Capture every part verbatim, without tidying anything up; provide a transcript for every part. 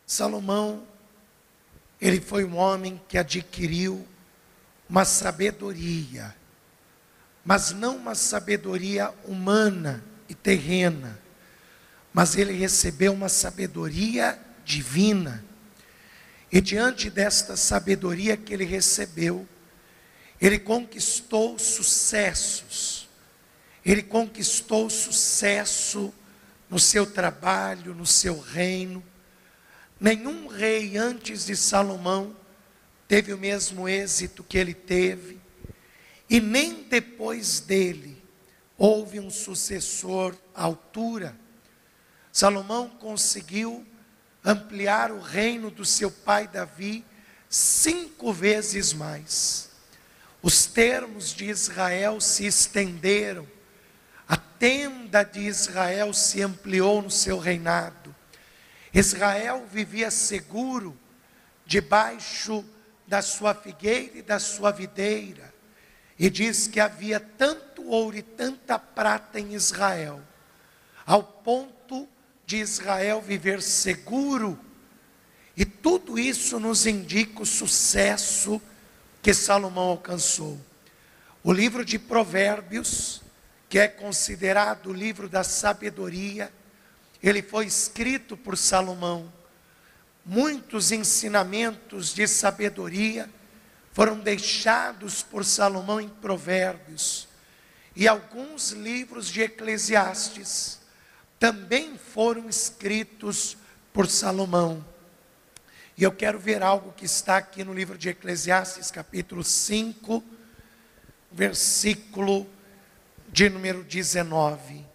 Salomão, ele foi um homem que adquiriu uma sabedoria, mas não uma sabedoria humana e terrena, mas ele recebeu uma sabedoria divina. E diante desta sabedoria que ele recebeu, ele conquistou sucessos. Ele conquistou sucesso no seu trabalho, no seu reino. Nenhum rei antes de Salomão teve o mesmo êxito que ele teve, e nem depois dele houve um sucessor à altura. Salomão conseguiu ampliar o reino do seu pai Davi cinco vezes mais. Os termos de Israel se estenderam, a tenda de Israel se ampliou no seu reinado. Israel vivia seguro debaixo da sua figueira e da sua videira, e diz que havia tanto ouro e tanta prata em Israel, ao ponto de Israel viver seguro. E tudo isso nos indica o sucesso que Salomão alcançou. O livro de Provérbios, que é considerado o livro da sabedoria, ele foi escrito por Salomão. Muitos ensinamentos de sabedoria foram deixados por Salomão em Provérbios. E alguns livros de Eclesiastes também foram escritos por Salomão. E eu quero ver algo que está aqui no livro de Eclesiastes, capítulo cinco, versículo de número dezenove.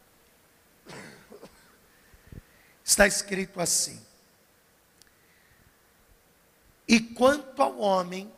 Está escrito assim: e quanto ao homem,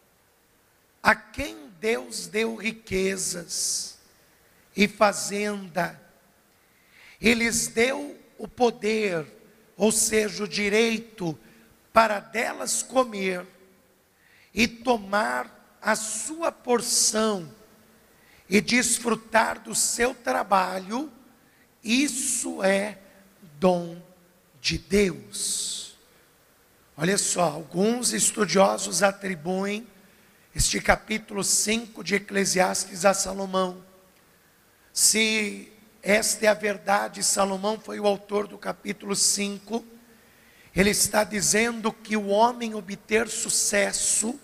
a quem Deus deu riquezas e fazenda, Ele lhes deu o poder, ou seja, o direito para delas comer e tomar a sua porção e desfrutar do seu trabalho, isso é dom de Deus. Olha só, alguns estudiosos atribuem este capítulo cinco de Eclesiastes a Salomão. Se esta é a verdade, Salomão foi o autor do capítulo cinco, ele está dizendo que o homem obter sucesso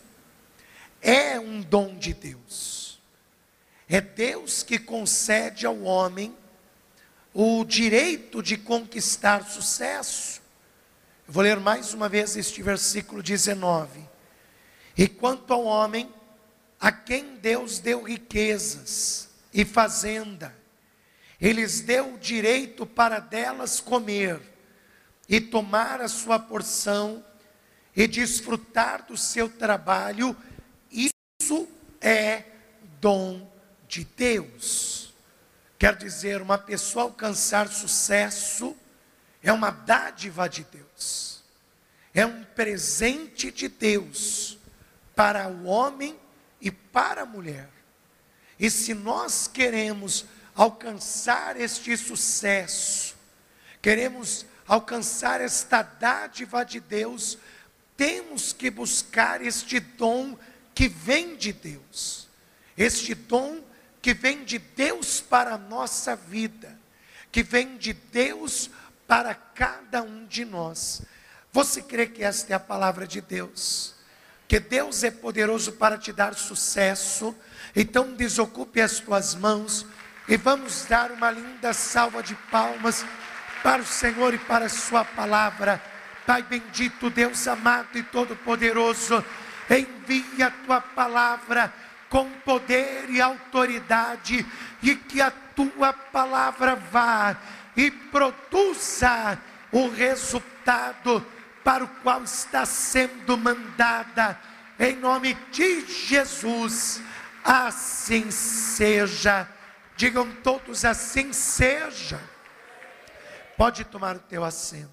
é um dom de Deus. É Deus que concede ao homem o direito de conquistar sucesso. Eu vou ler mais uma vez este versículo dezenove. E quanto ao homem, a quem Deus deu riquezas e fazenda, Ele lhes deu o direito para delas comer e tomar a sua porção e desfrutar do seu trabalho, isso é dom de Deus. Quer dizer, uma pessoa alcançar sucesso é uma dádiva de Deus, é um presente de Deus para o homem e para a mulher. E se nós queremos alcançar este sucesso, queremos alcançar esta dádiva de Deus, temos que buscar este dom que vem de Deus, este dom que vem de Deus para a nossa vida, que vem de Deus para cada um de nós. Você crê que esta é a palavra de Deus? Que Deus é poderoso para te dar sucesso? Então desocupe as tuas mãos e vamos dar uma linda salva de palmas para o Senhor e para a sua palavra. Pai bendito, Deus amado e todo-poderoso, envia a tua palavra com poder e autoridade, e que a tua palavra vá e produza o resultado para o qual está sendo mandada, em nome de Jesus. Assim seja. Digam todos: assim seja. Pode tomar o teu assento.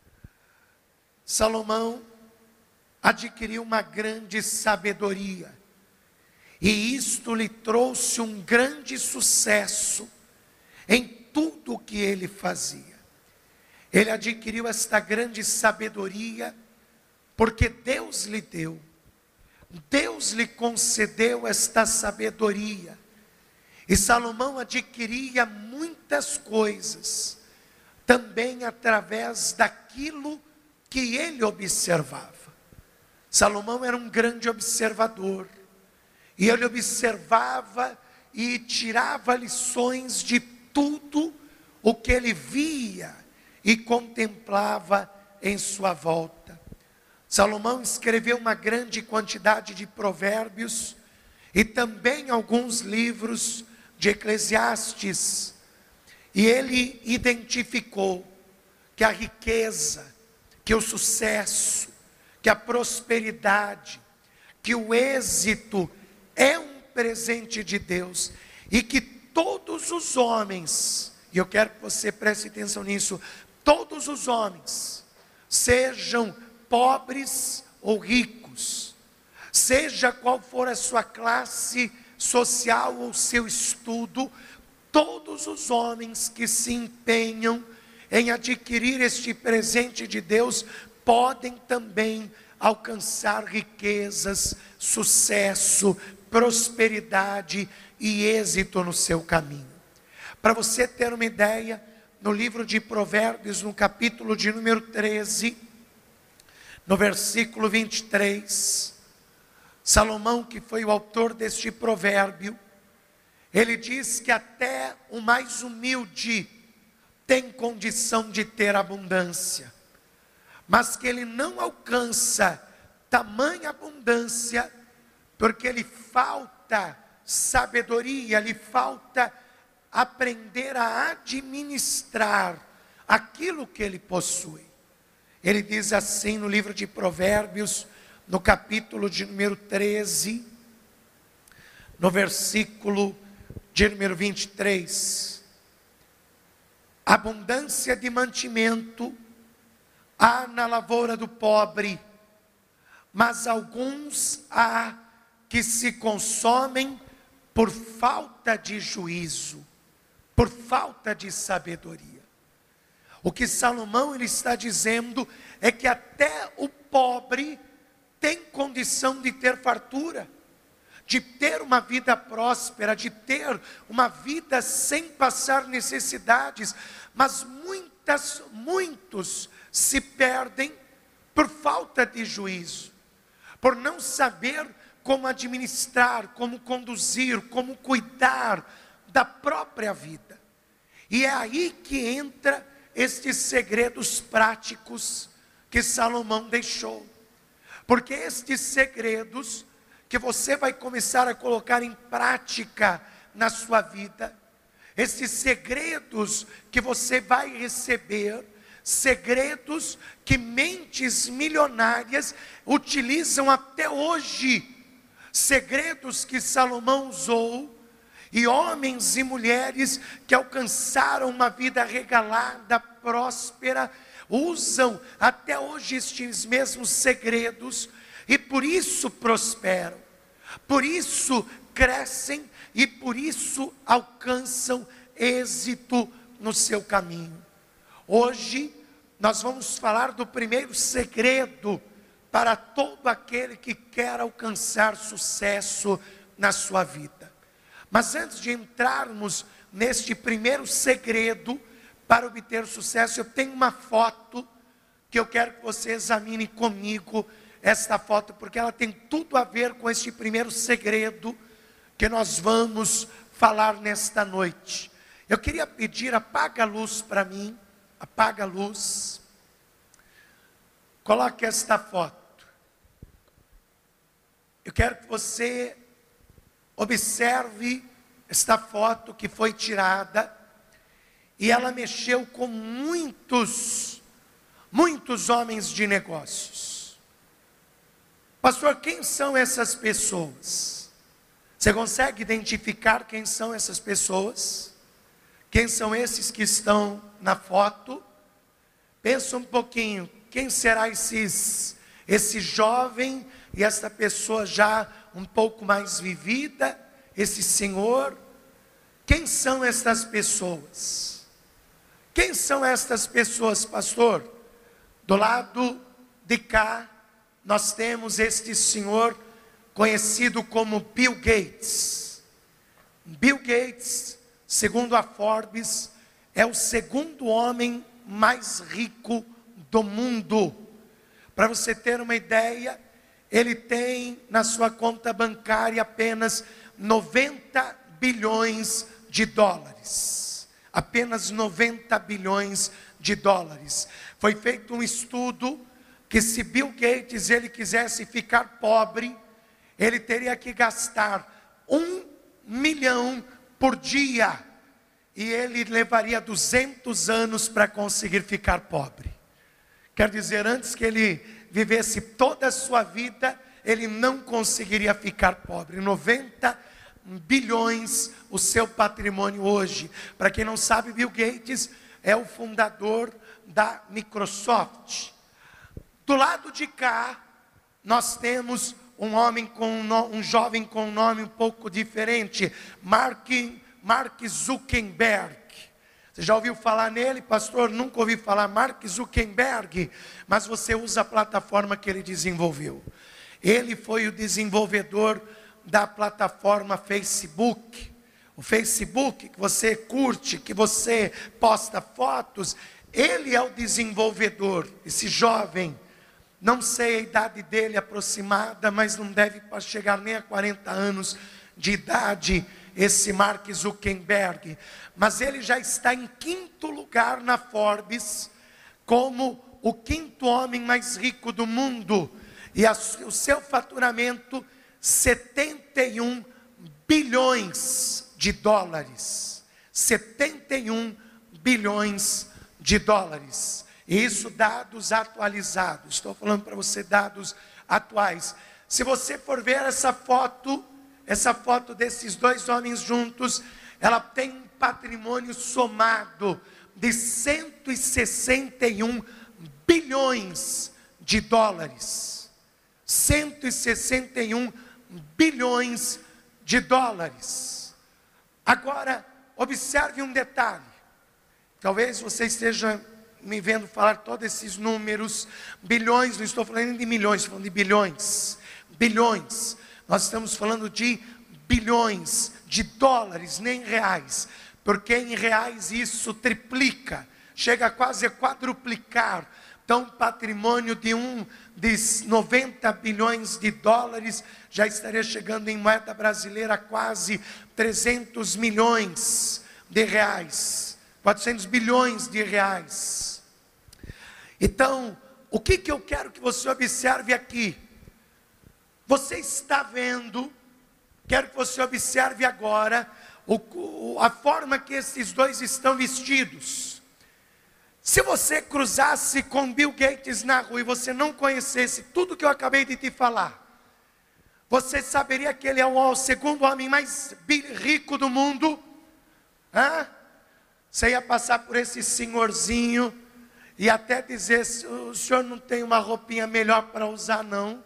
Salomão adquiriu uma grande sabedoria, e isto lhe trouxe um grande sucesso em tudo o que ele fazia. Ele adquiriu esta grande sabedoria porque Deus lhe deu. Deus lhe concedeu esta sabedoria. E Salomão adquiria muitas coisas, também através daquilo que ele observava. Salomão era um grande observador, e ele observava e tirava lições de tudo o que ele via e contemplava em sua volta. Salomão escreveu uma grande quantidade de provérbios e também alguns livros de Eclesiastes, e ele identificou que a riqueza, que o sucesso, que a prosperidade, que o êxito é um presente de Deus, e que todos os homens, e eu quero que você preste atenção nisso, todos os homens, sejam pobres ou ricos, seja qual for a sua classe social ou seu estudo, todos os homens que se empenham em adquirir este presente de Deus, podem também alcançar riquezas, sucesso, prosperidade e êxito no seu caminho. Para você ter uma ideia, no livro de Provérbios, no capítulo de número treze, no versículo vinte e três, Salomão, que foi o autor deste provérbio, ele diz que até o mais humilde tem condição de ter abundância, mas que ele não alcança tamanha abundância, porque lhe falta sabedoria, lhe falta aprender a administrar aquilo que ele possui. Ele diz assim no livro de Provérbios, no capítulo de número treze, no versículo de número vinte e três, abundância de mantimento há na lavoura do pobre, mas alguns há que se consomem por falta de juízo, por falta de sabedoria. O que Salomão ele está dizendo é que até o pobre tem condição de ter fartura, de ter uma vida próspera, de ter uma vida sem passar necessidades, mas muitas, muitos se perdem por falta de juízo, por não saber como administrar, como conduzir, como cuidar da própria vida. E é aí que entra estes segredos práticos que Salomão deixou. Porque estes segredos que você vai começar a colocar em prática na sua vida, esses segredos que você vai receber, segredos que mentes milionárias utilizam até hoje, segredos que Salomão usou, e homens e mulheres que alcançaram uma vida regalada, próspera, usam até hoje estes mesmos segredos, e por isso prosperam, por isso crescem, e por isso alcançam êxito no seu caminho. Hoje nós vamos falar do primeiro segredo para todo aquele que quer alcançar sucesso na sua vida. Mas antes de entrarmos neste primeiro segredo para obter sucesso, eu tenho uma foto que eu quero que você examine comigo, esta foto, porque ela tem tudo a ver com este primeiro segredo que nós vamos falar nesta noite. Eu queria pedir, apaga a luz para mim, apaga a luz, coloque esta foto. Eu quero que você observe esta foto que foi tirada, e ela mexeu com muitos, muitos homens de negócios. Pastor, quem são essas pessoas? Você consegue identificar quem são essas pessoas? Quem são esses que estão na foto? Pensa um pouquinho, quem será esses, esse jovem e essa pessoa já um pouco mais vivida, esse senhor? Quem são essas pessoas? Quem são estas pessoas, pastor? Do lado de cá, nós temos este senhor conhecido como Bill Gates. Bill Gates, segundo a Forbes, é o segundo homem mais rico do mundo. Para você ter uma ideia, ele tem na sua conta bancária apenas noventa bilhões de dólares. Apenas noventa bilhões de dólares. Foi feito um estudo que se Bill Gates ele quisesse ficar pobre, ele teria que gastar um milhão por dia. E ele levaria duzentos anos para conseguir ficar pobre. Quer dizer, antes que ele vivesse toda a sua vida, ele não conseguiria ficar pobre. noventa bilhões o seu patrimônio hoje. Para quem não sabe, Bill Gates é o fundador da Microsoft. Do lado de cá, nós temos um homem com um, um jovem com um nome um pouco diferente, Mark, Mark Zuckerberg. Você já ouviu falar nele, pastor? Nunca ouvi falar. Mark Zuckerberg, mas você usa a plataforma que ele desenvolveu. Ele foi o desenvolvedor da plataforma Facebook. O Facebook que você curte, que você posta fotos, ele é o desenvolvedor. Esse jovem, não sei a idade dele aproximada, mas não deve chegar nem a quarenta anos de idade, esse Mark Zuckerberg. Mas ele já está em quinto lugar na Forbes, como o quinto homem mais rico do mundo. E a, o seu faturamento, setenta e um bilhões de dólares. setenta e um bilhões de dólares. E isso dados atualizados. Estou falando para você dados atuais. Se você for ver essa foto, essa foto desses dois homens juntos, ela tem um patrimônio somado de cento e sessenta e um bilhões de dólares. cento e sessenta e um bilhões de dólares. Agora, observe um detalhe. Talvez você esteja me vendo falar todos esses números, bilhões, não estou falando de milhões, estou falando de bilhões, bilhões, nós estamos falando de bilhões de dólares, nem reais, porque em reais isso triplica, chega quase a quadruplicar. Então, patrimônio de um de noventa bilhões de dólares já estaria chegando em moeda brasileira a quase trezentos milhões de reais, quatrocentos bilhões de reais. Então, o que, que eu quero que você observe aqui? Você está vendo, quero que você observe agora, o, a forma que esses dois estão vestidos. Se você cruzasse com Bill Gates na rua e você não conhecesse tudo que eu acabei de te falar, você saberia que ele é o segundo homem mais rico do mundo? Hã? Você ia passar por esse senhorzinho e até dizer, o senhor não tem uma roupinha melhor para usar não?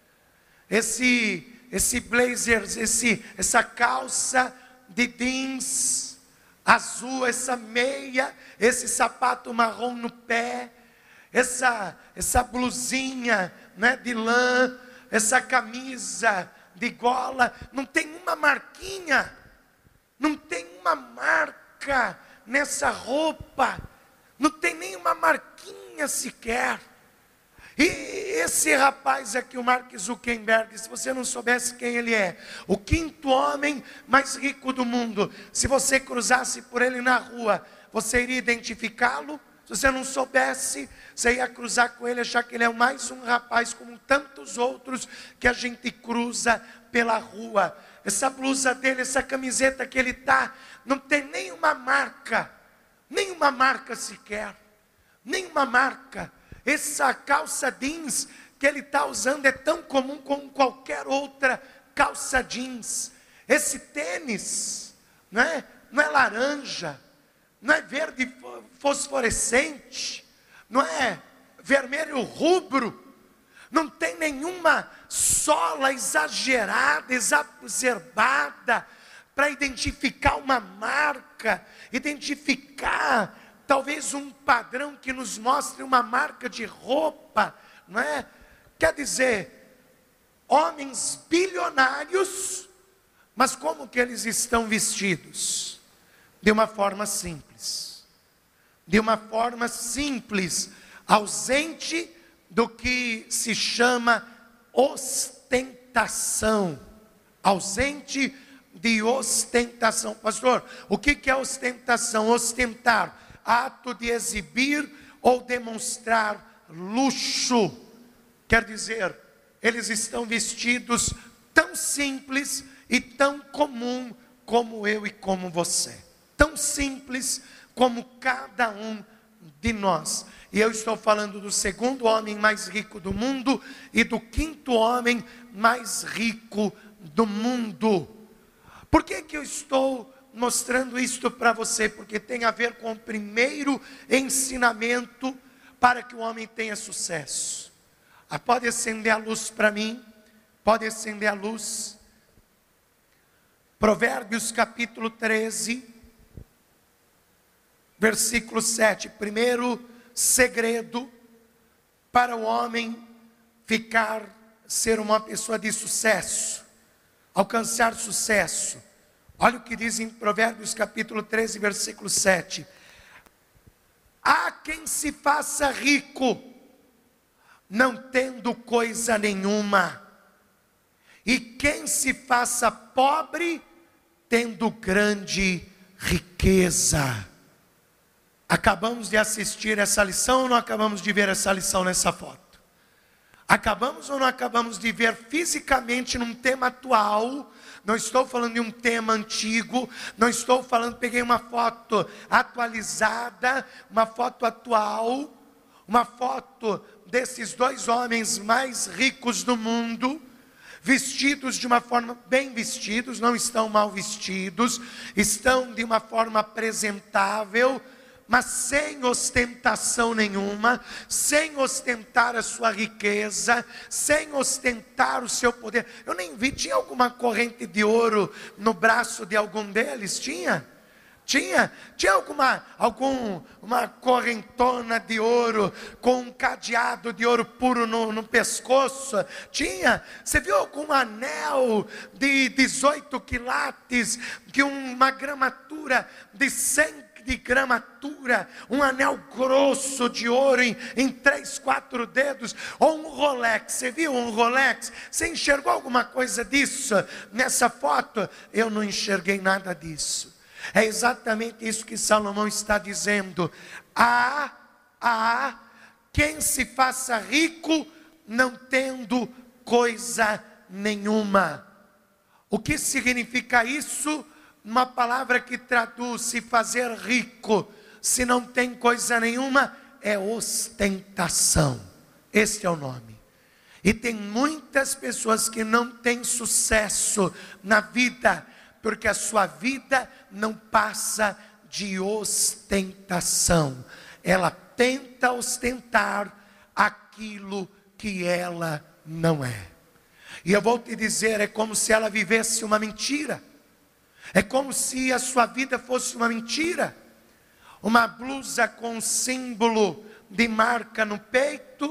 Esse, esse blazer, esse, essa calça de jeans azul, essa meia, esse sapato marrom no pé, essa, essa blusinha, né, de lã, essa camisa de gola, não tem uma marquinha, não tem uma marca nessa roupa, não tem nenhuma marquinha sequer. E esse rapaz aqui, o Mark Zuckerberg, se você não soubesse quem ele é, o quinto homem mais rico do mundo, se você cruzasse por ele na rua, você iria identificá-lo? Se você não soubesse, você ia cruzar com ele, achar que ele é mais um rapaz como tantos outros que a gente cruza pela rua. Essa blusa dele, essa camiseta que ele está, não tem nenhuma marca, nenhuma marca sequer, nenhuma marca. Essa calça jeans que ele está usando é tão comum como qualquer outra calça jeans. Esse tênis, não é, não é laranja, não é verde fosforescente, não é vermelho rubro, não tem nenhuma sola exagerada, exacerbada, para identificar uma marca, identificar talvez um padrão que nos mostre uma marca de roupa, não é? Quer dizer, homens bilionários, mas como que eles estão vestidos? De uma forma simples, de uma forma simples, ausente do que se chama ostentação, ausente de ostentação. Pastor, o que que é ostentação? Ostentar, ato de exibir ou demonstrar luxo. Quer dizer, eles estão vestidos tão simples e tão comum como eu e como você. Tão simples como cada um de nós. E eu estou falando do segundo homem mais rico do mundo e do quinto homem mais rico do mundo. Por que que eu estou mostrando isto para você? Porque tem a ver com o primeiro ensinamento para que o homem tenha sucesso. Ah, pode acender a luz para mim? Pode acender a luz? Provérbios capítulo treze, versículo sete. Primeiro segredo para o homem ficar, ser uma pessoa de sucesso, alcançar sucesso. Olha o que diz em Provérbios capítulo treze, versículo sete. Há quem se faça rico, não tendo coisa nenhuma, e quem se faça pobre, tendo grande riqueza. Acabamos de assistir essa lição ou não acabamos de ver essa lição nessa foto? Acabamos ou não acabamos de ver fisicamente num tema atual? Não estou falando de um tema antigo, não estou falando, peguei uma foto atualizada, uma foto atual, uma foto desses dois homens mais ricos do mundo, vestidos de uma forma, bem vestidos, não estão mal vestidos, estão de uma forma apresentável, mas sem ostentação nenhuma, sem ostentar a sua riqueza, sem ostentar o seu poder. Eu nem vi, tinha alguma corrente de ouro no braço de algum deles? Tinha? Tinha? Tinha alguma, algum, uma correntona de ouro, com um cadeado de ouro puro no, no pescoço? Tinha? Você viu algum anel de dezoito quilates, que uma gramatura de cem de gramatura, um anel grosso de ouro em, em três, quatro dedos, ou um Rolex? Você viu um Rolex? Você enxergou alguma coisa disso nessa foto? Eu não enxerguei nada disso. É exatamente isso que Salomão está dizendo. Há, há quem se faça rico não tendo coisa nenhuma. O que significa isso? Uma palavra que traduz se fazer rico, se não tem coisa nenhuma, é ostentação. Este é o nome. E tem muitas pessoas que não têm sucesso na vida, porque a sua vida não passa de ostentação. Ela tenta ostentar aquilo que ela não é. E eu vou te dizer, é como se ela vivesse uma mentira. É como se a sua vida fosse uma mentira. Uma blusa com um símbolo de marca no peito,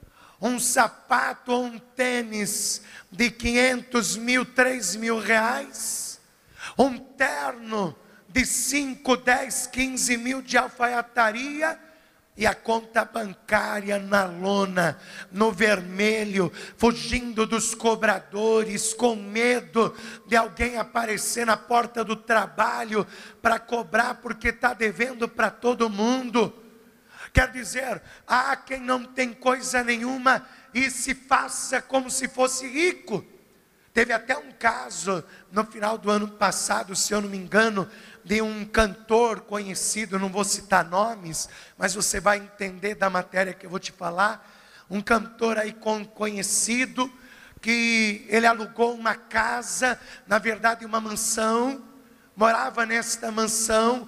um sapato ou um tênis de quinhentos mil, três mil reais, um terno de cinco, dez, quinze mil de alfaiataria, e a conta bancária na lona, no vermelho, fugindo dos cobradores, com medo de alguém aparecer na porta do trabalho para cobrar, porque está devendo para todo mundo. Quer dizer, há quem não tem coisa nenhuma e se faça como se fosse rico. Teve até um caso no final do ano passado, se eu não me engano, de um cantor conhecido, não vou citar nomes, mas você vai entender da matéria que eu vou te falar. Um cantor aí conhecido, que ele alugou uma casa, na verdade uma mansão, morava nesta mansão,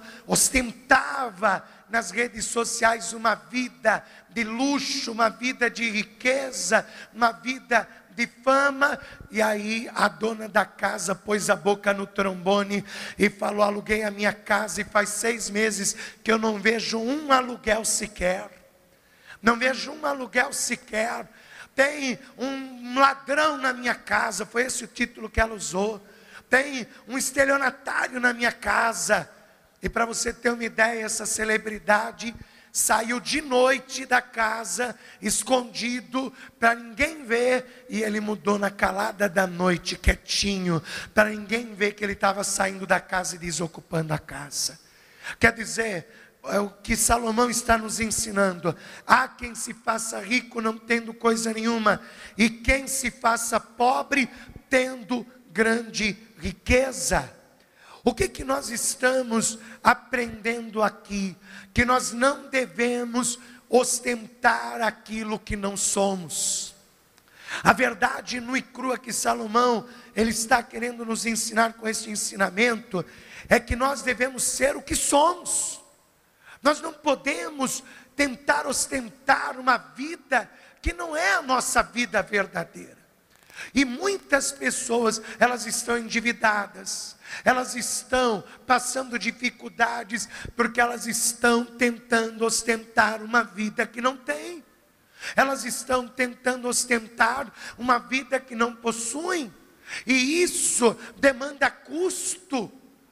ostentava nas redes sociais uma vida de luxo, uma vida de riqueza, uma vida de fama. E aí a dona da casa pôs a boca no trombone e falou: aluguei a minha casa e faz seis meses que eu não vejo um aluguel sequer. Não vejo um aluguel sequer. Tem um ladrão na minha casa, foi esse o título que ela usou. Tem um estelionatário na minha casa. E para você ter uma ideia, essa celebridade saiu de noite da casa, escondido, para ninguém ver, e ele mudou na calada da noite, quietinho, para ninguém ver que ele estava saindo da casa e desocupando a casa. Quer dizer, é o que Salomão está nos ensinando: há quem se faça rico não tendo coisa nenhuma, e quem se faça pobre tendo grande riqueza. O que que nós estamos aprendendo aqui? Que nós não devemos ostentar aquilo que não somos. A verdade nua e crua que Salomão, ele está querendo nos ensinar com esse ensinamento, é que nós devemos ser o que somos. Nós não podemos tentar ostentar uma vida que não é a nossa vida verdadeira. E muitas pessoas, elas estão endividadas, elas estão passando dificuldades, porque elas estão tentando ostentar uma vida que não tem. Elas estão tentando ostentar uma vida que não possuem. E isso demanda custo.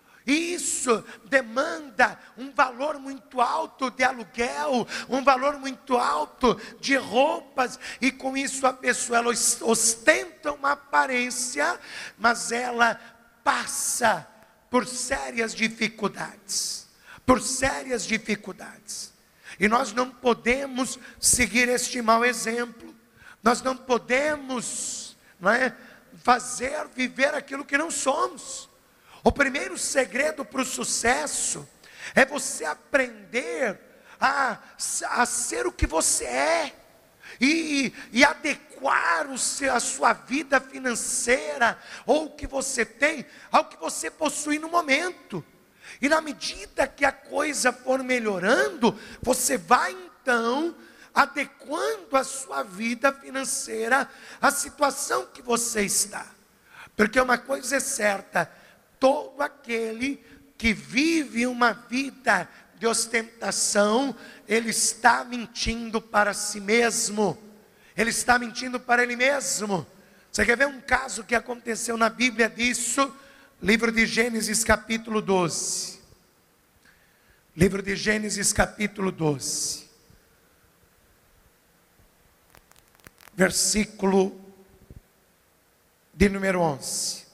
Isso demanda um valor muito alto de aluguel, um valor muito alto de roupas, e com isso a pessoa, ela ostenta uma aparência, mas ela passa por sérias dificuldades, por sérias dificuldades. E nós não podemos seguir este mau exemplo, nós não podemos, não é, fazer, viver aquilo que não somos. O primeiro segredo para o sucesso é você aprender a, a ser o que você é, e, e adequar o seu, a sua vida financeira, ou o que você tem, ao que você possui no momento. E na medida que a coisa for melhorando, você vai então adequando a sua vida financeira à situação que você está. Porque uma coisa é certa: todo aquele que vive uma vida de ostentação, ele está mentindo para si mesmo. Ele está mentindo para ele mesmo. Você quer ver um caso que aconteceu na Bíblia disso? Livro de Gênesis capítulo doze. Livro de Gênesis capítulo doze. Versículo de número onze.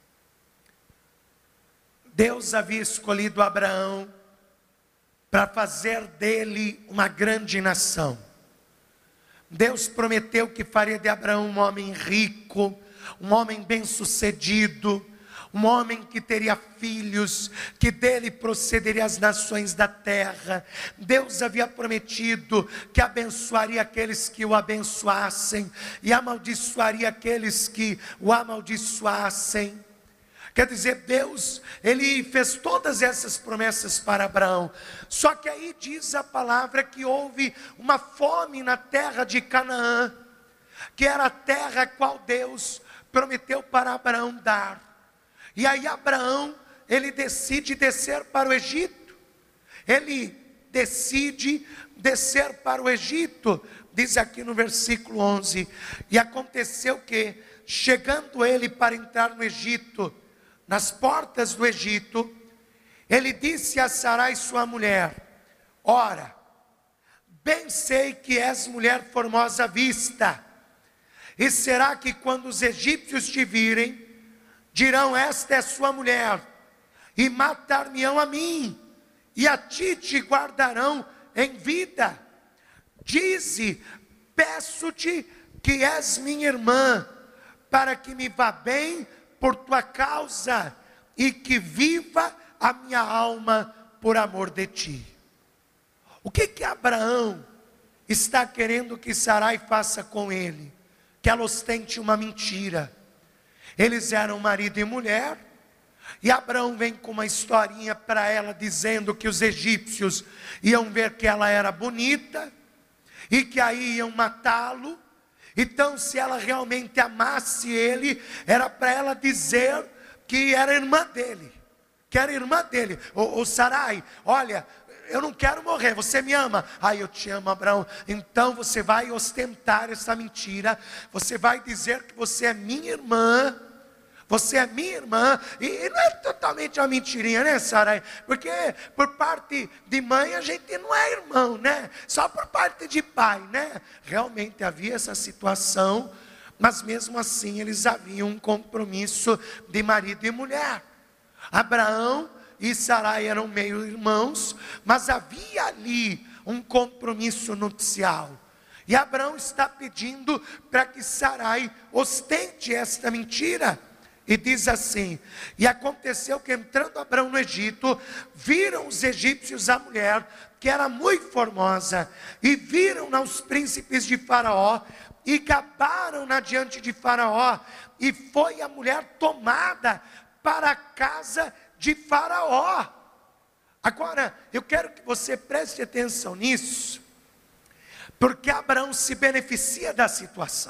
Deus havia escolhido Abraão para fazer dele uma grande nação. Deus prometeu que faria de Abraão um homem rico, um homem bem-sucedido, um homem que teria filhos, que dele procederiam as nações da terra. Deus havia prometido que abençoaria aqueles que o abençoassem, e amaldiçoaria aqueles que o amaldiçoassem. Quer dizer, Deus, ele fez todas essas promessas para Abraão. Só que aí diz a palavra que houve uma fome na terra de Canaã, que era a terra a qual Deus prometeu para Abraão dar. E aí Abraão, ele decide descer para o Egito. Ele decide descer para o Egito. Diz aqui no versículo onze: e aconteceu que, chegando ele para entrar no Egito, nas portas do Egito, ele disse a Sarai sua mulher: ora, bem sei que és mulher formosa à vista, e será que quando os egípcios te virem, dirão: esta é sua mulher, e matar-me-ão a mim, e a ti te guardarão em vida. Dize: peço-te que és minha irmã, para que me vá bem por tua causa, e que viva a minha alma por amor de ti. O que que Abraão está querendo que Sarai faça com ele? Que ela ostente uma mentira. Eles eram marido e mulher, e Abraão vem com uma historinha para ela, dizendo que os egípcios iam ver que ela era bonita, e que aí iam matá-lo, Então, se ela realmente amasse ele, era para ela dizer que era irmã dele, que era irmã dele. Ô, ô Sarai, olha, eu não quero morrer, você me ama? Ah, eu te amo, Abraão. Então você vai ostentar essa mentira, você vai dizer que você é minha irmã, você é minha irmã, e, e não é totalmente uma mentirinha, né, Sarai? Porque por parte de mãe a gente não é irmão, né? Só por parte de pai, né? Realmente havia essa situação, mas mesmo assim eles haviam um compromisso de marido e mulher. Abraão e Sarai eram meio irmãos, mas havia ali um compromisso nupcial. E Abraão está pedindo para que Sarai ostente esta mentira. E diz assim: e aconteceu que entrando Abraão no Egito, viram os egípcios a mulher, que era muito formosa, e viram-na os príncipes de Faraó, e gabaram-na diante de Faraó, e foi a mulher tomada para a casa de Faraó. Agora, eu quero que você preste atenção nisso, porque Abraão se beneficia da situação,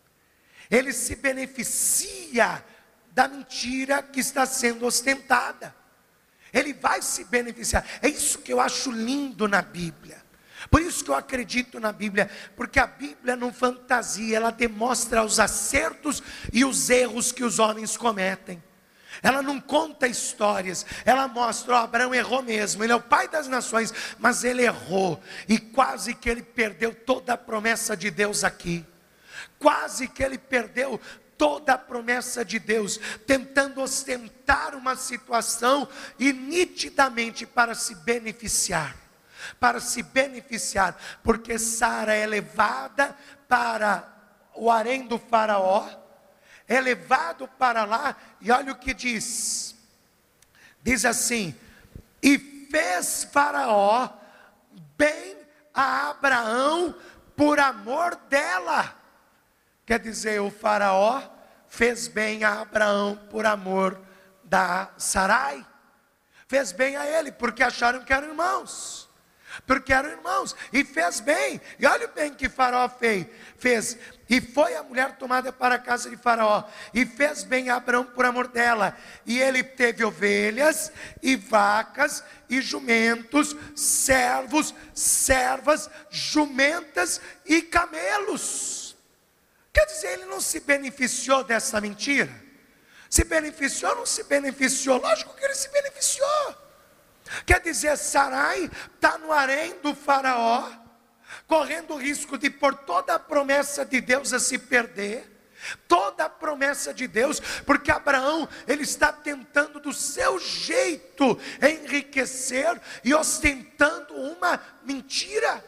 ele se beneficia da mentira que está sendo ostentada, ele vai se beneficiar. É isso que eu acho lindo na Bíblia, por isso que eu acredito na Bíblia, porque a Bíblia não fantasia, ela demonstra os acertos e os erros que os homens cometem. Ela não conta histórias, ela mostra, ó, Abraão errou mesmo, ele é o pai das nações, mas ele errou, e quase que ele perdeu toda a promessa de Deus aqui, quase que ele perdeu toda a promessa de Deus, tentando ostentar uma situação, e nitidamente para se beneficiar, para se beneficiar, porque Sara é levada para o harém do Faraó, é levado para lá, e olha o que diz, diz assim: e fez Faraó bem a Abraão por amor dela. Quer dizer, o Faraó fez bem a Abraão por amor da Sarai, fez bem a ele, porque acharam que eram irmãos, porque eram irmãos, e fez bem. E olha o bem que Faraó fez, fez, e foi a mulher tomada para a casa de Faraó, e fez bem a Abraão por amor dela, e ele teve ovelhas, e vacas, e jumentos, servos, servas, jumentas e camelos. Quer dizer, ele não se beneficiou dessa mentira? Se beneficiou ou não se beneficiou? Lógico que ele se beneficiou. Quer dizer, Sarai está no harém do Faraó, correndo o risco de pôr toda a promessa de Deus a se perder, toda a promessa de Deus, porque Abraão, ele está tentando do seu jeito enriquecer e ostentando uma mentira,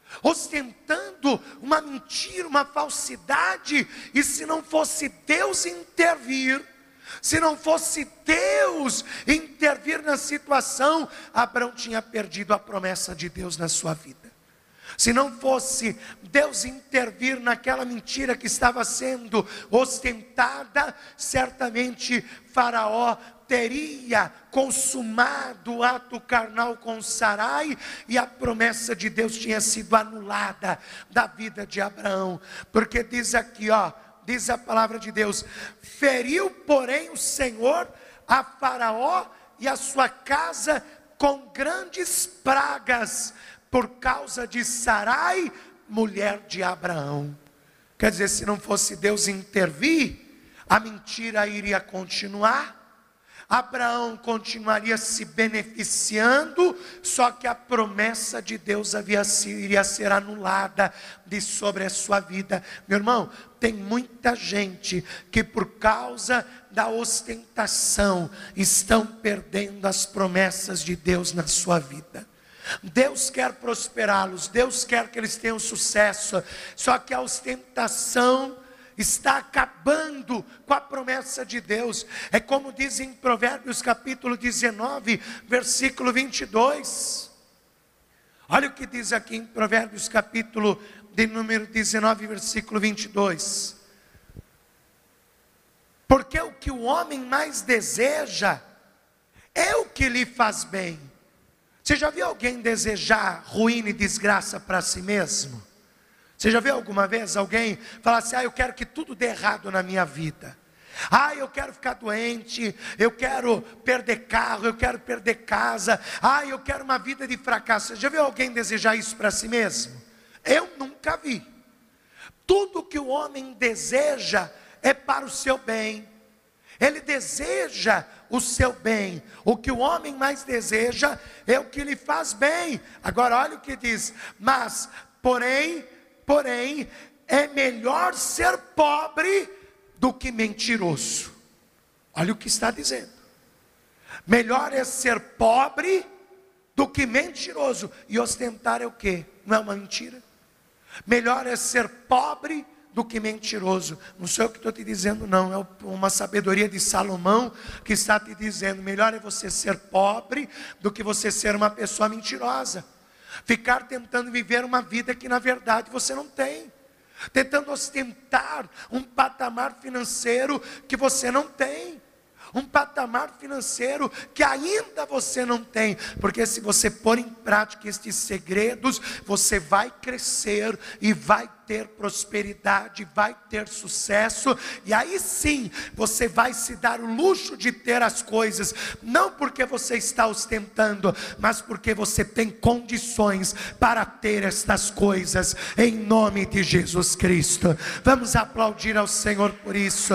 ostentando uma mentira, uma falsidade. E se não fosse Deus intervir, se não fosse Deus intervir na situação, Abraão tinha perdido a promessa de Deus na sua vida. Se não fosse Deus intervir naquela mentira que estava sendo ostentada, certamente Faraó teria consumado o ato carnal com Sarai, e a promessa de Deus tinha sido anulada da vida de Abraão. Porque diz aqui, ó, diz a palavra de Deus: feriu porém o Senhor a Faraó e a sua casa com grandes pragas, por causa de Sarai, mulher de Abraão. Quer dizer, se não fosse Deus intervir, a mentira iria continuar, Abraão continuaria se beneficiando, só que a promessa de Deus havia, iria ser anulada de sobre a sua vida. Meu irmão, tem muita gente que por causa da ostentação estão perdendo as promessas de Deus na sua vida. Deus quer prosperá-los, Deus quer que eles tenham sucesso, só que a ostentação está acabando com a promessa de Deus. É como diz em Provérbios capítulo dezenove, versículo vinte e dois. Olha o que diz aqui em Provérbios capítulo de número dezenove, versículo vinte e dois. Porque o que o homem mais deseja é o que lhe faz bem. Você já viu alguém desejar ruína e desgraça para si mesmo? Você já viu alguma vez alguém falar assim: ah, eu quero que tudo dê errado na minha vida. Ah, eu quero ficar doente, eu quero perder carro, eu quero perder casa. Ah, eu quero uma vida de fracasso. Você já viu alguém desejar isso para si mesmo? Eu nunca vi. Tudo que o homem deseja é para o seu bem. Ele deseja o seu bem. O que o homem mais deseja é o que lhe faz bem. Agora olha o que diz: mas, porém, porém, é melhor ser pobre do que mentiroso. Olha o que está dizendo. Melhor é ser pobre do que mentiroso. E ostentar é o quê? Não é uma mentira? Melhor é ser pobre do que mentiroso. Não sou eu que estou te dizendo, não. É uma sabedoria de Salomão que está te dizendo: melhor é você ser pobre do que você ser uma pessoa mentirosa. Ficar tentando viver uma vida que na verdade você não tem. Tentando ostentar um patamar financeiro que você não tem. Um patamar financeiro que ainda você não tem. Porque se você pôr em prática estes segredos, você vai crescer e vai ter prosperidade, vai ter sucesso. E aí sim, você vai se dar o luxo de ter as coisas. Não porque você está ostentando, mas porque você tem condições para ter estas coisas. Em nome de Jesus Cristo. Vamos aplaudir ao Senhor por isso.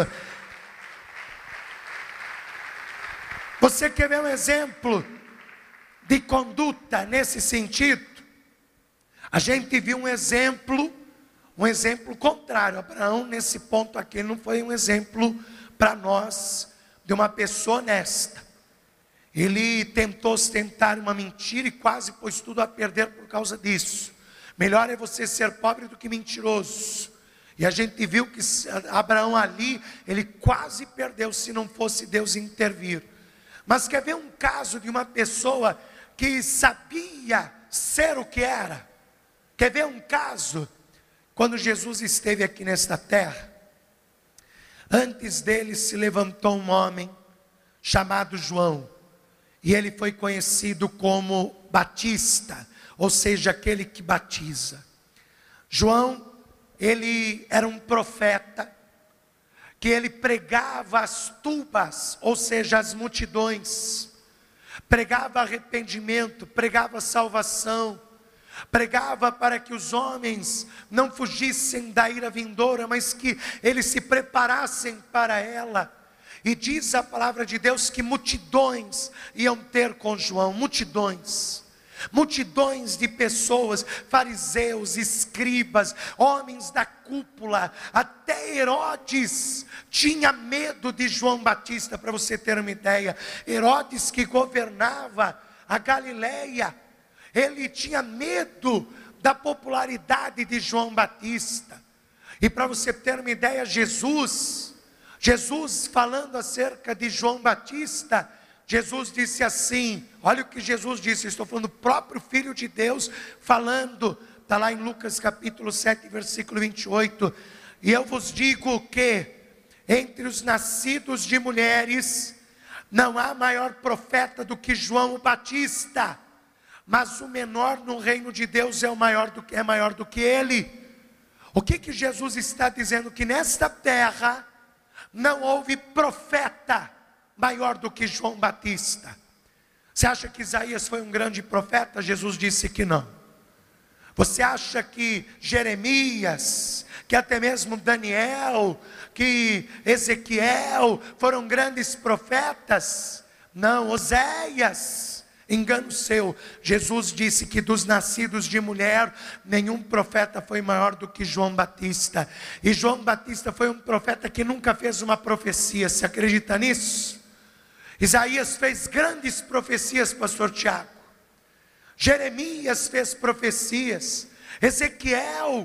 Você quer ver um exemplo de conduta nesse sentido? A gente viu um exemplo, um exemplo contrário. Abraão, nesse ponto aqui, não foi um exemplo para nós de uma pessoa honesta. Ele tentou ostentar uma mentira e quase pôs tudo a perder por causa disso. Melhor é você ser pobre do que mentiroso. E a gente viu que Abraão ali, ele quase perdeu se não fosse Deus intervir. Mas quer ver um caso de uma pessoa que sabia ser o que era? Quer ver um caso? Quando Jesus esteve aqui nesta terra, antes dele se levantou um homem chamado João. E ele foi conhecido como Batista, ou seja, aquele que batiza. João, ele era um profeta, que ele pregava as tubas, ou seja, as multidões, pregava arrependimento, pregava salvação, pregava para que os homens não fugissem da ira vindoura, mas que eles se preparassem para ela. E diz a palavra de Deus que multidões iam ter com João, multidões. Multidões de pessoas, fariseus, escribas, homens da cúpula, até Herodes tinha medo de João Batista, para você ter uma ideia. Herodes, que governava a Galileia, ele tinha medo da popularidade de João Batista. E para você ter uma ideia, Jesus, Jesus falando acerca de João Batista, Jesus disse assim, olha o que Jesus disse, estou falando do próprio Filho de Deus falando, está lá em Lucas capítulo sete, versículo vinte e oito, e eu vos digo que, entre os nascidos de mulheres, não há maior profeta do que João Batista, mas o menor no reino de Deus é, o maior do que, é maior do que ele. O que que Jesus está dizendo? Que nesta terra, não houve profeta maior do que João Batista. Você acha que Isaías foi um grande profeta? Jesus disse que não. Você acha que Jeremias, que até mesmo Daniel, que Ezequiel foram grandes profetas? Não. Oséias, engano seu. Jesus disse que dos nascidos de mulher, nenhum profeta foi maior do que João Batista. E João Batista foi um profeta que nunca fez uma profecia. Você acredita nisso? Isaías fez grandes profecias, pastor Tiago. Jeremias fez profecias. Ezequiel,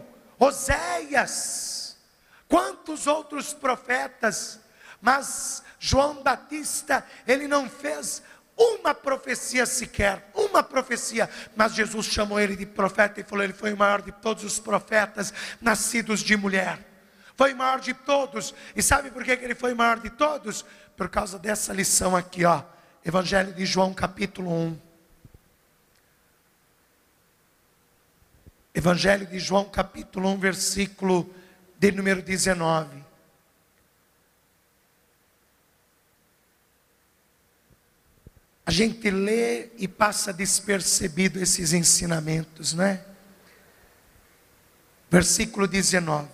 Oséias, quantos outros profetas. Mas João Batista, ele não fez uma profecia sequer, uma profecia. Mas Jesus chamou ele de profeta e falou, ele foi o maior de todos os profetas nascidos de mulher. Foi o maior de todos. E sabe por que ele foi o maior de todos? Por causa dessa lição aqui, ó. Evangelho de João capítulo um. Evangelho de João, capítulo um, versículo de número dezenove. A gente lê e passa despercebido esses ensinamentos, não é? Versículo dezenove.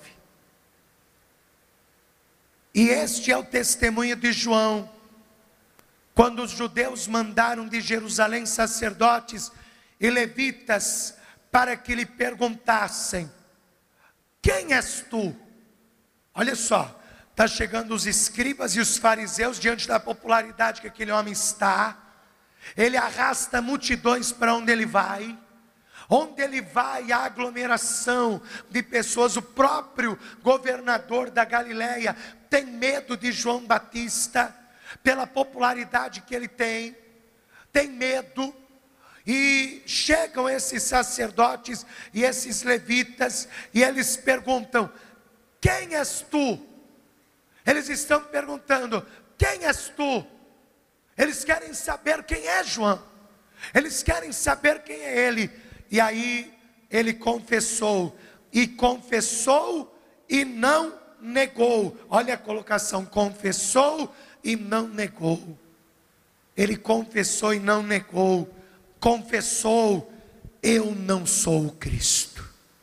E este é o testemunho de João, quando os judeus mandaram de Jerusalém sacerdotes e levitas para que lhe perguntassem: quem és tu? Olha só, está chegando os escribas e os fariseus diante da popularidade que aquele homem está. Ele arrasta multidões para onde ele vai. Onde ele vai, a aglomeração de pessoas. O próprio governador da Galileia tem medo de João Batista, pela popularidade que ele tem, tem medo. E chegam esses sacerdotes e esses levitas, e eles perguntam: quem és tu? Eles estão perguntando: quem és tu? Eles querem saber quem é João, eles querem saber quem é ele. E aí ele confessou, e confessou e não negou. Olha a colocação: confessou e não negou. Ele confessou e não negou. Confessou: eu não sou o Cristo.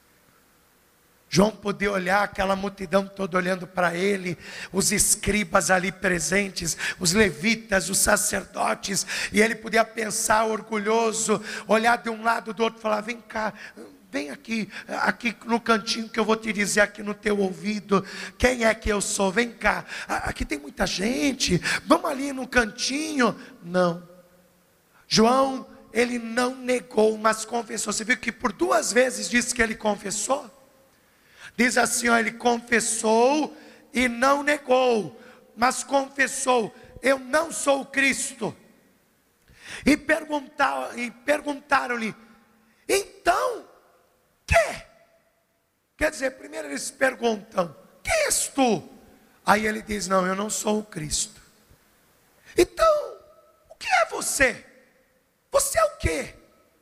João podia olhar aquela multidão toda olhando para ele, os escribas ali presentes, os levitas, os sacerdotes, e ele podia pensar orgulhoso, olhar de um lado do outro e falar: vem cá, vem aqui, aqui no cantinho que eu vou te dizer aqui no teu ouvido, quem é que eu sou, vem cá, aqui tem muita gente, vamos ali no cantinho. Não, João, ele não negou, mas confessou. Você viu que por duas vezes disse que ele confessou? Diz assim, ó, ele confessou e não negou, mas confessou: eu não sou o Cristo. E, perguntar, e perguntaram-lhe: então, que? Quer dizer, primeiro eles perguntam: quem és tu? Aí ele diz: não, eu não sou o Cristo. Então, o que é você? Você é o quê?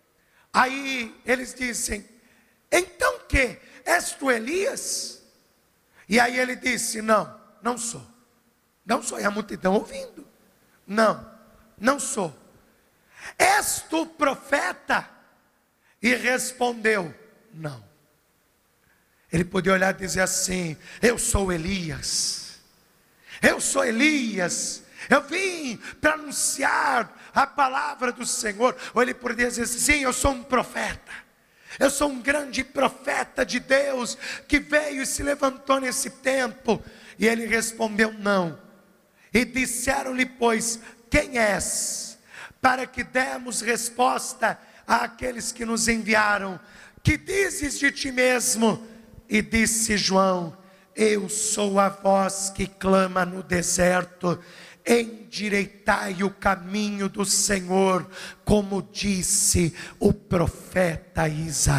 Aí eles dizem: então que? És tu Elias? E aí ele disse: não, não sou. Não sou. E a multidão ouvindo: não, não sou. És tu profeta? E respondeu: não. Ele podia olhar e dizer assim: eu sou Elias. Eu sou Elias. Eu vim para anunciar a palavra do Senhor. Ou ele poderia dizer assim: sim, eu sou um profeta. Eu sou um grande profeta de Deus, que veio e se levantou nesse tempo. E ele respondeu: não. E disseram-lhe, pois, quem és? Para que demos resposta àqueles que nos enviaram. Que dizes de ti mesmo? E disse João: eu sou a voz que clama no deserto, endireitai o caminho do Senhor, como disse o profeta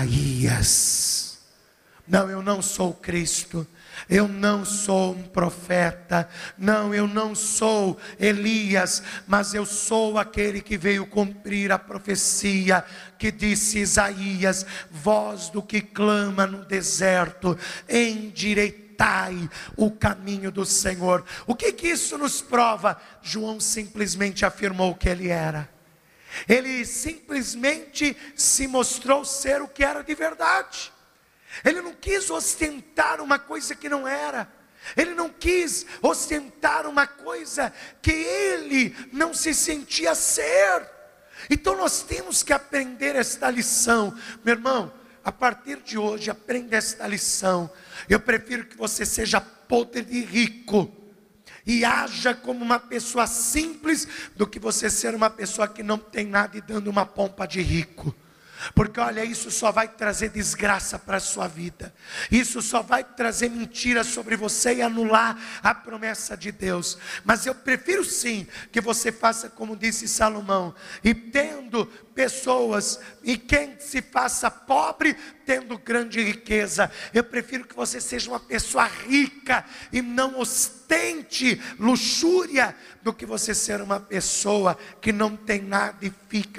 Isaías. Não, eu não sou Cristo. Eu não sou um profeta. Não, eu não sou Elias. Mas eu sou aquele que veio cumprir a profecia que disse Isaías: voz do que clama no deserto, endireitai o caminho do Senhor. O que que isso nos prova? João simplesmente afirmou que ele era. Ele simplesmente se mostrou ser o que era de verdade. Ele não quis ostentar uma coisa que não era. Ele não quis ostentar uma coisa que ele não se sentia ser. Então nós temos que aprender esta lição, meu irmão. A partir de hoje, aprenda esta lição. Eu prefiro que você seja podre de rico e haja como uma pessoa simples, do que você ser uma pessoa que não tem nada e dando uma pompa de rico. Porque olha, isso só vai trazer desgraça para a sua vida. Isso só vai trazer mentira sobre você e anular a promessa de Deus. Mas eu prefiro sim que você faça como disse Salomão: e tendo pessoas, e quem se faça pobre tendo grande riqueza. Eu prefiro que você seja uma pessoa rica e não ostente luxúria, do que você ser uma pessoa que não tem nada e fica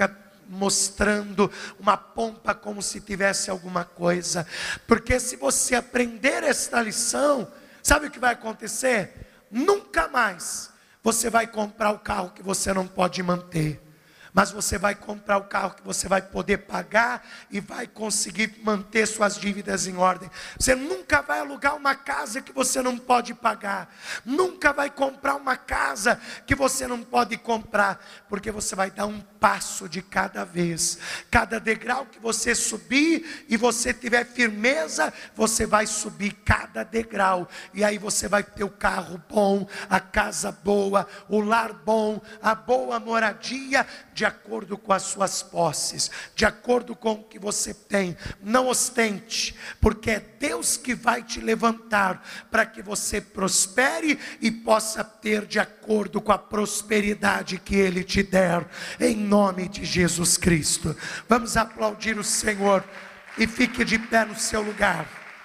mostrando uma pompa como se tivesse alguma coisa. Porque se você aprender esta lição, sabe o que vai acontecer? Nunca mais você vai comprar o carro que você não pode manter. Mas você vai comprar o carro que você vai poder pagar e vai conseguir manter suas dívidas em ordem. Você nunca vai alugar uma casa que você não pode pagar. Nunca vai comprar uma casa que você não pode comprar. Porque você vai dar um passo de cada vez. Cada degrau que você subir e você tiver firmeza, você vai subir cada degrau. E aí você vai ter o carro bom, a casa boa, o lar bom, a boa moradia, de acordo com as suas posses, de acordo com o que você tem. Não ostente, porque é Deus que vai te levantar para que você prospere e possa ter de acordo com a prosperidade que Ele te der, em nome de Jesus Cristo. Vamos aplaudir o Senhor e fique de pé no seu lugar.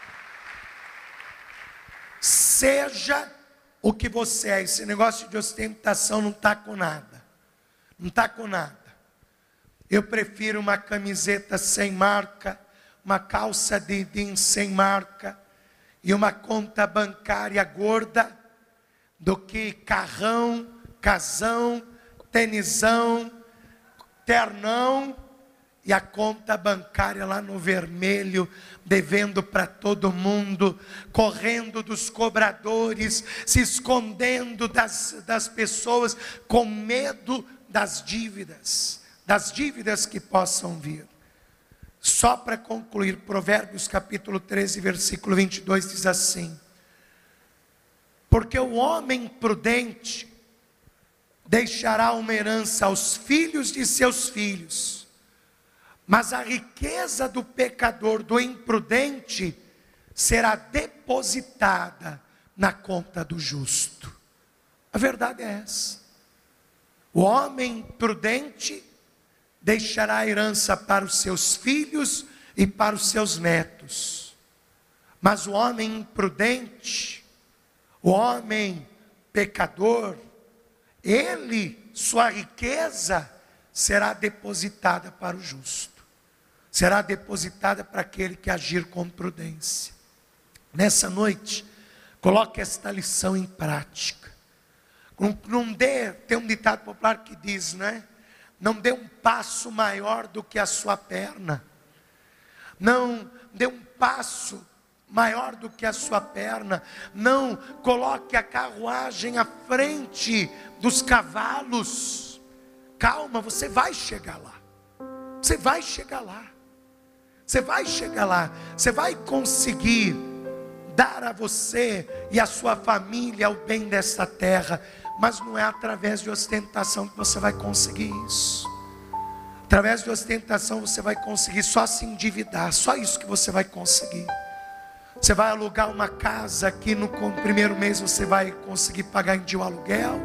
Seja o que você é. Esse negócio de ostentação não está com nada. Não está com nada. Eu prefiro uma camiseta sem marca, uma calça de jeans sem marca e uma conta bancária gorda, do que carrão, casão, tenisão, ternão e a conta bancária lá no vermelho, devendo para todo mundo, correndo dos cobradores, se escondendo das, das pessoas, com medo das dívidas, das dívidas que possam vir. Só para concluir, Provérbios capítulo treze, versículo vinte e dois diz assim: porque o homem prudente deixará uma herança aos filhos de seus filhos, mas a riqueza do pecador, do imprudente, será depositada na conta do justo. A verdade é essa. O homem prudente deixará a herança para os seus filhos e para os seus netos. Mas o homem imprudente, o homem pecador, ele, sua riqueza será depositada para o justo. Será depositada para aquele que agir com prudência. Nessa noite, coloque esta lição em prática. Não, não dê, tem um ditado popular que diz, né? Não dê um passo maior do que a sua perna. Não dê um passo maior do que a sua perna. Não coloque a carruagem à frente dos cavalos. Calma, você vai chegar lá. Você vai chegar lá. Você vai chegar lá. Você vai conseguir dar a você e a sua família o bem desta terra. Mas não é através de ostentação que você vai conseguir isso. Através de ostentação você vai conseguir só se endividar. Só isso que você vai conseguir. Você vai alugar uma casa aqui, no primeiro mês você vai conseguir pagar em dia o aluguel.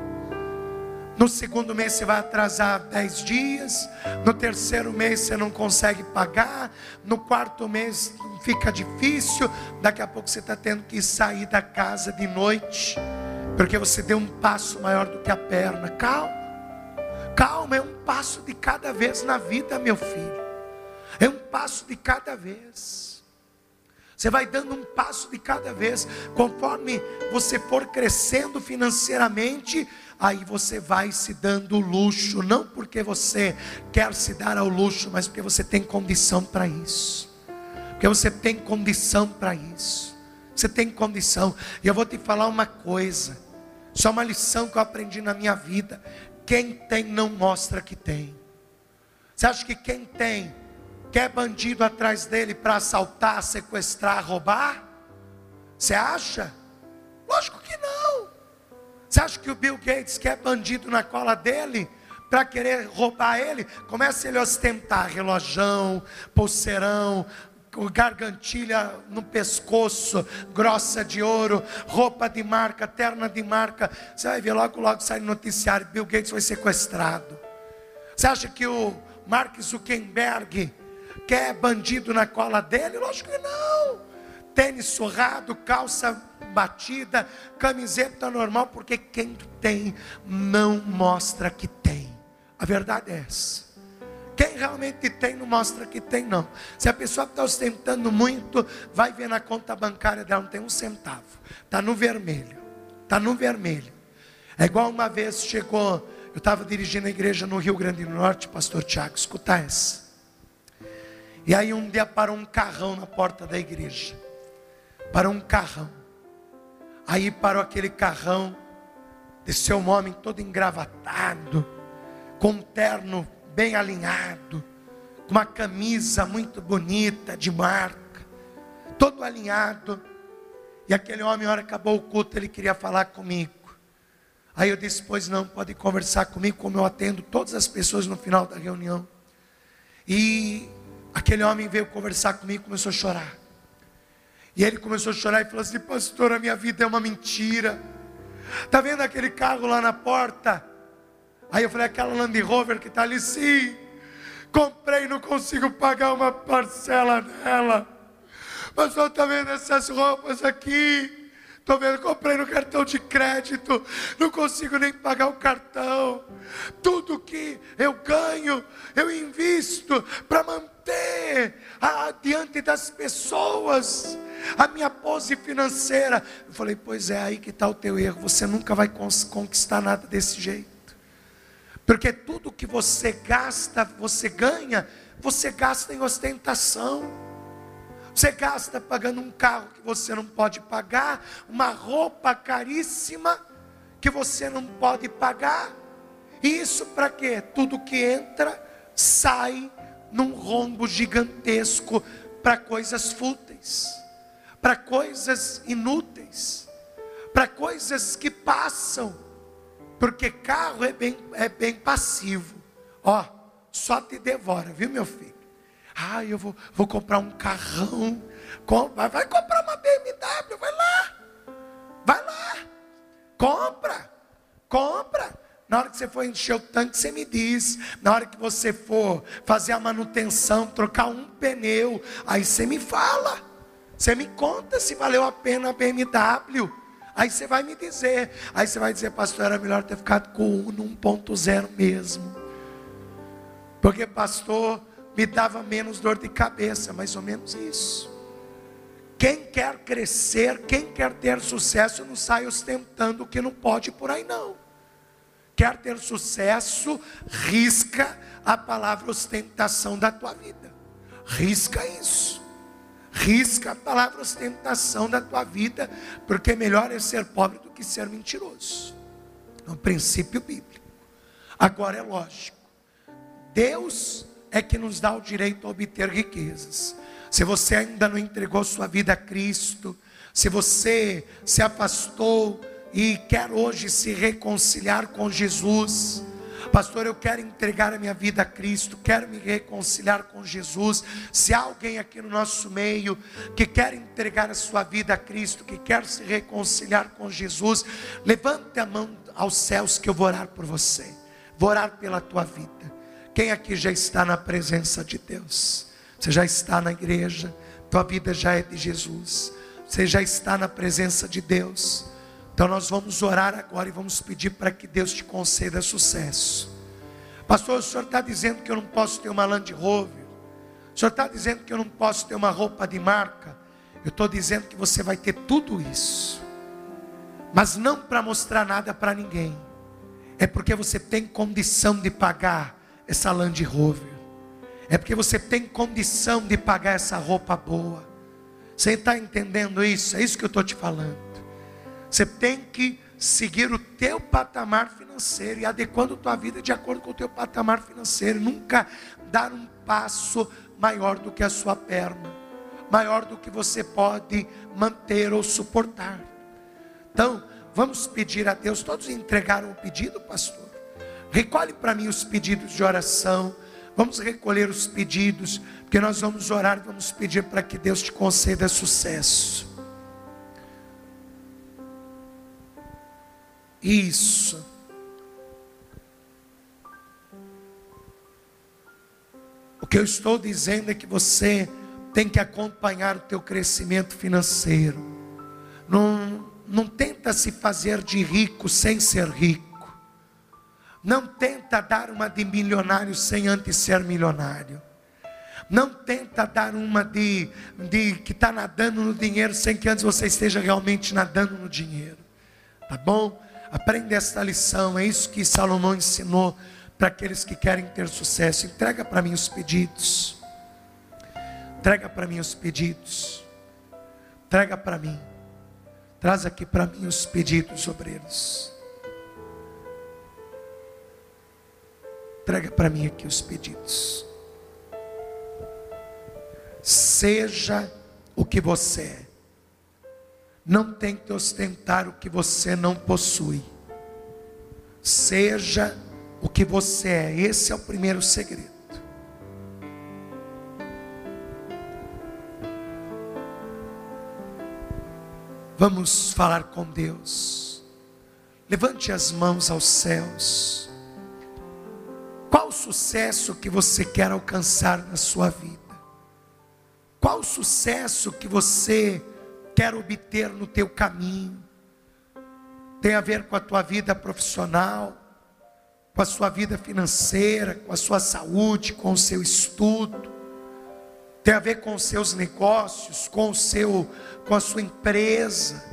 No segundo mês você vai atrasar dez dias. No terceiro mês você não consegue pagar. No quarto mês fica difícil. Daqui a pouco você está tendo que sair da casa de noite, porque você deu um passo maior do que a perna. Calma, calma, é um passo de cada vez na vida, meu filho. É um passo de cada vez. Você vai dando um passo de cada vez. Conforme você for crescendo financeiramente, aí você vai se dando luxo. Não porque você quer se dar ao luxo, mas porque você tem condição para isso. Porque você tem condição para isso. Você tem condição. E eu vou te falar uma coisa. Isso é uma lição que eu aprendi na minha vida. Quem tem não mostra que tem. Você acha que quem tem quer bandido atrás dele para assaltar, sequestrar, roubar? Você acha? Lógico que não. Você acha que o Bill Gates quer bandido na cola dele para querer roubar ele? Começa ele a ostentar relojão, pulseirão, gargantilha no pescoço, grossa de ouro, roupa de marca, terna de marca. Você vai ver logo, logo sai no noticiário: Bill Gates foi sequestrado. Você acha que o Mark Zuckerberg quer bandido na cola dele? Lógico que não. Tênis surrado, calça batida, camiseta normal, porque quem tem não mostra que tem. A verdade é essa. Quem realmente tem não mostra que tem não. Se a pessoa está ostentando muito, vai ver na conta bancária dela, não tem um centavo. Está no vermelho. Está no vermelho. É igual uma vez chegou, eu estava dirigindo a igreja no Rio Grande do Norte, pastor Tiago, escuta essa. E aí um dia parou um carrão na porta da igreja. Parou um carrão. Aí parou aquele carrão, desceu um homem todo engravatado, com um terno bem alinhado, com uma camisa muito bonita, de marca, todo alinhado. E aquele homem, na hora que acabou o culto, ele queria falar comigo. Aí eu disse, pois não, pode conversar comigo, como eu atendo todas as pessoas no final da reunião. E aquele homem veio conversar comigo e começou a chorar. E ele começou a chorar e falou assim, pastor, a minha vida é uma mentira. Está vendo aquele carro lá na porta? Aí eu falei, aquela Land Rover que está ali, sim. Comprei e não consigo pagar uma parcela nela. Pastor, está vendo essas roupas aqui? Estou vendo, comprei no cartão de crédito. Não consigo nem pagar o cartão. Tudo que eu ganho, eu invisto para manter a, diante das pessoas a minha pose financeira. Eu falei, pois é, aí que está o teu erro. Você nunca vai conquistar nada desse jeito. Porque tudo que você gasta, você ganha, você gasta em ostentação. Você gasta pagando um carro que você não pode pagar, uma roupa caríssima que você não pode pagar. E isso para quê? Tudo que entra, sai num rombo gigantesco para coisas fúteis, para coisas inúteis, para coisas que passam. Porque carro é bem, é bem passivo. Ó, só te devora, viu meu filho? Ah, eu vou, vou comprar um carrão. Compra, vai comprar uma B M W, vai lá. Vai lá. Compra. Compra. Na hora que você for encher o tanque, você me diz. Na hora que você for fazer a manutenção, trocar um pneu, aí você me fala. Você me conta se valeu a pena a B M W. Aí você vai me dizer. Aí você vai dizer, pastor, era melhor ter ficado com o Uno um ponto zero mesmo. Porque, pastor, me dava menos dor de cabeça. Mais ou menos isso. Quem quer crescer, quem quer ter sucesso, não sai ostentando o que não pode por aí não. Quer ter sucesso, risca a palavra ostentação da tua vida. Risca isso. Risca a palavra ostentação da tua vida, porque melhor é ser pobre do que ser mentiroso. É um princípio bíblico. Agora é lógico, Deus é que nos dá o direito a obter riquezas. Se você ainda não entregou sua vida a Cristo, se você se afastou e quer hoje se reconciliar com Jesus, pastor, eu quero entregar a minha vida a Cristo, quero me reconciliar com Jesus. Se há alguém aqui no nosso meio que quer entregar a sua vida a Cristo, que quer se reconciliar com Jesus, levante a mão aos céus que eu vou orar por você, vou orar pela tua vida. Quem aqui já está na presença de Deus? Você já está na igreja, tua vida já é de Jesus, você já está na presença de Deus. Então nós vamos orar agora e vamos pedir para que Deus te conceda sucesso. Pastor, o senhor está dizendo que eu não posso ter uma Land Rover, o senhor está dizendo que eu não posso ter uma roupa de marca. Eu estou dizendo que você vai ter tudo isso, mas não para mostrar nada para ninguém. É porque você tem condição de pagar essa Land Rover, é porque você tem condição de pagar essa roupa boa. Você está entendendo isso? É isso que eu estou te falando. Você tem que seguir o teu patamar financeiro e adequando tua vida de acordo com o teu patamar financeiro. Nunca dar um passo maior do que a sua perna, maior do que você pode manter ou suportar. Então, vamos pedir a Deus. Todos entregaram o pedido, pastor? Recolhe para mim os pedidos de oração. Vamos recolher os pedidos, porque nós vamos orar e vamos pedir para que Deus te conceda sucesso. Isso. O que eu estou dizendo é que você tem que acompanhar o teu crescimento financeiro. Não, não tenta se fazer de rico sem ser rico. Não tenta dar uma de milionário sem antes ser milionário. Não tenta dar uma de, de que está nadando no dinheiro sem que antes você esteja realmente nadando no dinheiro. Tá bom? Aprenda esta lição. É isso que Salomão ensinou para aqueles que querem ter sucesso. Entrega para mim os pedidos. Entrega para mim os pedidos. Entrega para mim. Traz aqui para mim os pedidos, obreiros. Entrega para mim aqui os pedidos. Seja o que você é. Não tente ostentar o que você não possui. Seja o que você é. Esse é o primeiro segredo. Vamos falar com Deus. Levante as mãos aos céus. Qual o sucesso que você quer alcançar na sua vida? Qual o sucesso que você quer obter no teu caminho? Tem a ver com a tua vida profissional, com a sua vida financeira, com a sua saúde, com o seu estudo. Tem a ver com os seus negócios, com o seu, com a sua empresa.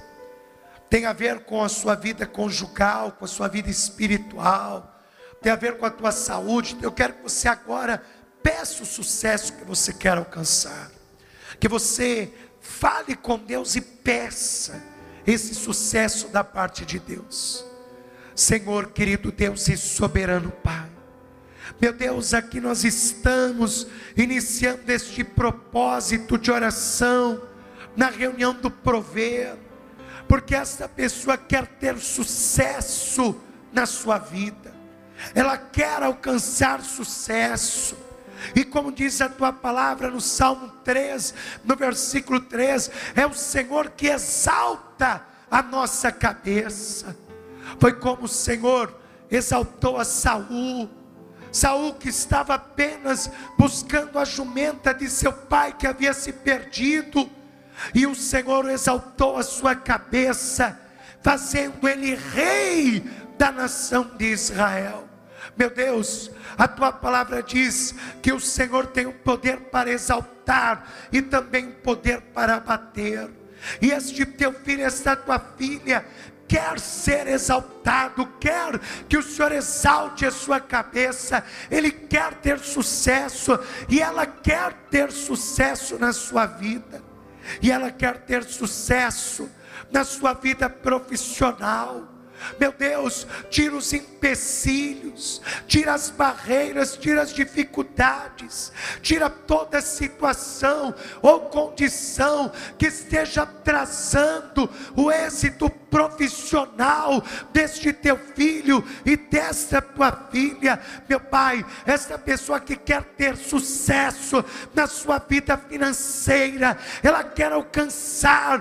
Tem a ver com a sua vida conjugal, com a sua vida espiritual. Tem a ver com a tua saúde. Eu quero que você agora peça o sucesso que você quer alcançar. Que você fale com Deus e peça esse sucesso da parte de Deus. Senhor, querido Deus e soberano Pai, meu Deus, aqui nós estamos iniciando este propósito de oração na reunião do Prover, porque essa pessoa quer ter sucesso na sua vida, ela quer alcançar sucesso. E como diz a tua palavra no Salmo três, no versículo três, é o Senhor que exalta a nossa cabeça. Foi como o Senhor exaltou a Saul. Saul, que estava apenas buscando a jumenta de seu pai que havia se perdido, e o Senhor exaltou a sua cabeça, fazendo ele rei da nação de Israel. Meu Deus, a tua palavra diz que o Senhor tem o poder para exaltar e também o poder para abater. E este teu filho, esta tua filha, quer ser exaltado, quer que o Senhor exalte a sua cabeça. Ele quer ter sucesso, e ela quer ter sucesso na sua vida, e ela quer ter sucesso na sua vida profissional. Meu Deus, tira os empecilhos, tira as barreiras, tira as dificuldades, tira toda situação ou condição que esteja atrasando o êxito profissional deste teu filho e desta tua filha. Meu Pai, esta pessoa que quer ter sucesso na sua vida financeira, ela quer alcançar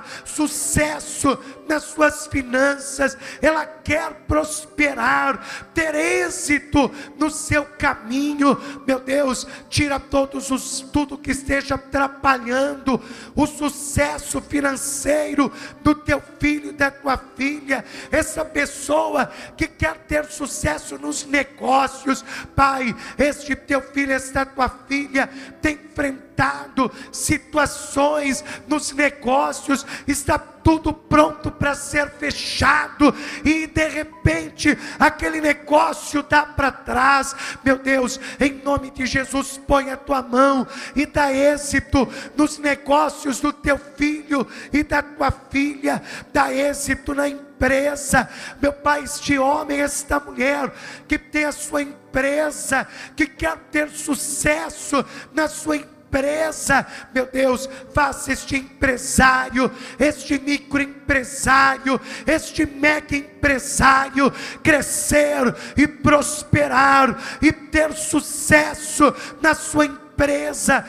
sucesso nas suas finanças, ela quer prosperar, ter êxito no seu caminho. Meu Deus, tira todos os, tudo que esteja atrapalhando o sucesso financeiro do teu filho e da tua filha. Essa pessoa que quer ter sucesso nos negócios, Pai, este teu filho, esta tua filha tem enfrentado situações nos negócios, está tudo pronto para ser fechado, e de repente aquele negócio dá para trás. Meu Deus, em nome de Jesus, põe a tua mão e dá êxito nos negócios do teu filho e da tua filha, dá êxito na empresa. Meu Pai, este homem, esta mulher que tem a sua empresa, que quer ter sucesso na sua empresa, empresa, meu Deus, faça este empresário, este microempresário, este mega empresário crescer e prosperar e ter sucesso na sua empresa, empresa,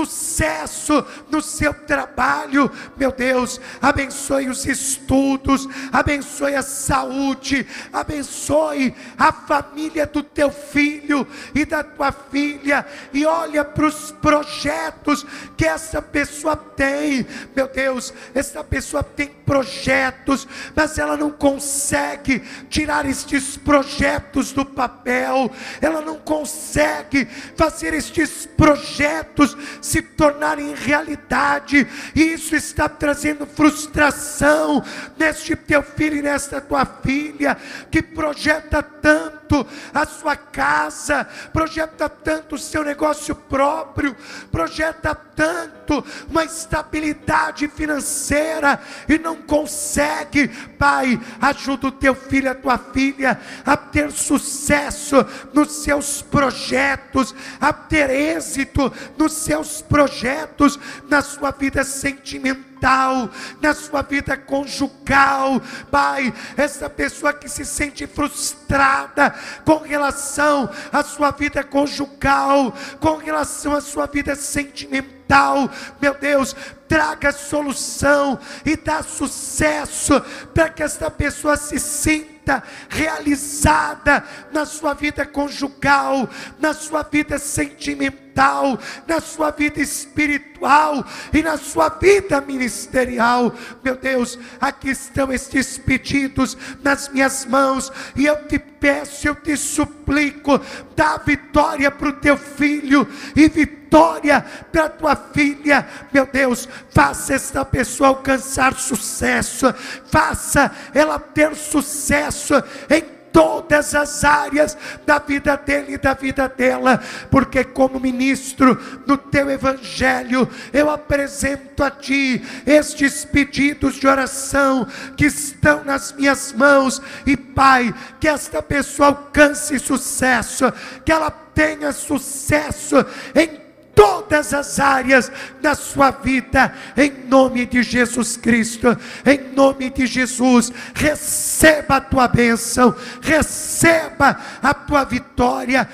sucesso no seu trabalho. Meu Deus, abençoe os estudos, abençoe a saúde, abençoe a família do teu filho e da tua filha, e olha para os projetos que essa pessoa tem. Meu Deus, essa pessoa tem projetos, mas ela não consegue tirar estes projetos do papel, ela não consegue fazer estes projetos se tornarem realidade, e isso está trazendo frustração neste teu filho e nesta tua filha, que projeta tanto a sua casa, projeta tanto o seu negócio próprio, projeta tanto uma estabilidade financeira e não consegue. Pai, ajuda o teu filho, a tua filha a ter sucesso nos seus projetos, a ter êxito nos seus projetos, na sua vida sentimental, na sua vida conjugal. Pai, essa pessoa que se sente frustrada com relação à sua vida conjugal, com relação à sua vida sentimental, meu Deus, traga solução e dá sucesso para que esta pessoa se sinta realizada na sua vida conjugal, na sua vida sentimental, na sua vida espiritual e na sua vida ministerial. Meu Deus, aqui estão estes pedidos nas minhas mãos, e eu te peço, eu te suplico, dá vitória para o teu filho e vitória para a tua filha. Meu Deus, faça esta pessoa alcançar sucesso, faça ela ter sucesso em todas as áreas da vida dele e da vida dela, porque como ministro do teu evangelho, eu apresento a ti estes pedidos de oração que estão nas minhas mãos, e Pai, que esta pessoa alcance sucesso, que ela tenha sucesso em todas as áreas da sua vida, em nome de Jesus Cristo, em nome de Jesus. Receba a tua bênção, receba a tua vitória,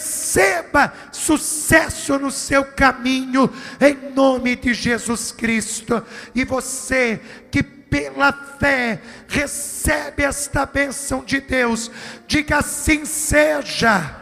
receba sucesso no seu caminho, em nome de Jesus Cristo. E você que pela fé recebe esta bênção de Deus, diga assim seja.